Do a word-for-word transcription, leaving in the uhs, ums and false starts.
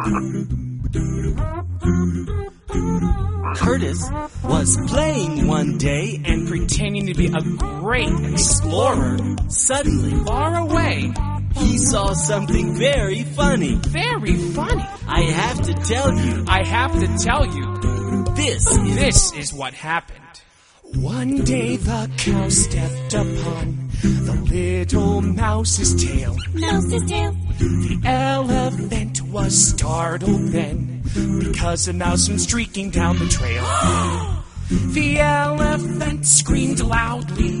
Curtis was playing one day and pretending to be a great explorer. Suddenly, Far away. he saw something very funny. Very funny. I have to tell you, I have to tell you, this is... this is what happened. One day the cow stepped upon the little mouse's tail. Mouse's tail. The elephant was startled then, because a mouse went streaking down the trail. The elephant screamed loudly.